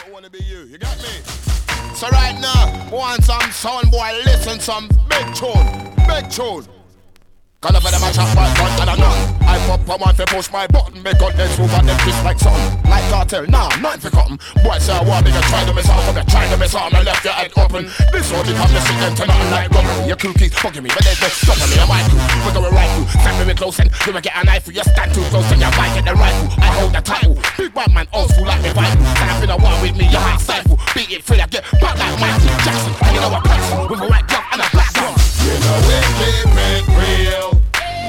don't wanna be you. You got me? So right now, want some sound boy, listen some big tune, big tune. Call up for them a chop my gun and a none. I pop a one to push my button. Make up them move and them twist like something. Like cartel, nah, nothing for cotton. Boy say I want me to try to miss out. From the try to miss out, I left your head open. This one become the shit to nothing like rubber. Your crew keeps fucking me, but there's no stopping me. I'm my crew, we're going right through. Stand very close and you will get a knife. You stand too close and you might get the rifle. I hold the title. Big bad man, old school like me vital. Stand up in a war with me, you high stifle. Beat it free, I get back like Michael Jackson. And you know what Jackson with a white glove and a black gun. You know we keep it real.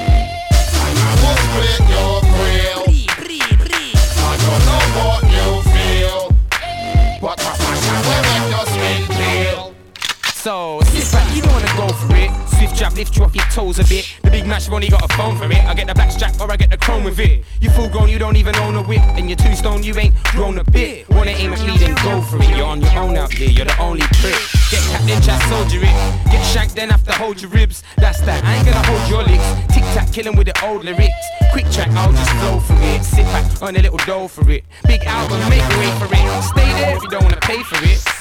Split your grill. I don't know what you feel, but my passion will make your skin peel. So, sit back, you don't wanna go for it. Swift jab, lift you off your toes a bit. The big match, I've only got a phone for it. I get the black strap or I get the chrome with it. You full grown, you don't even own a whip. And you're too stone, you ain't grown a bit. Wanna aim at me, then go for it. You're on your own out here, you're the only prick. Get capped, then try soldier it. Get shanked, then have to hold your ribs. That's that, I ain't gonna hold your licks. Tic-tac, killing with the old lyrics. Quick track, I'll just flow for it. Sit back, earn a little dough for it. Big album, make way for it. Stay there if you don't wanna pay for it.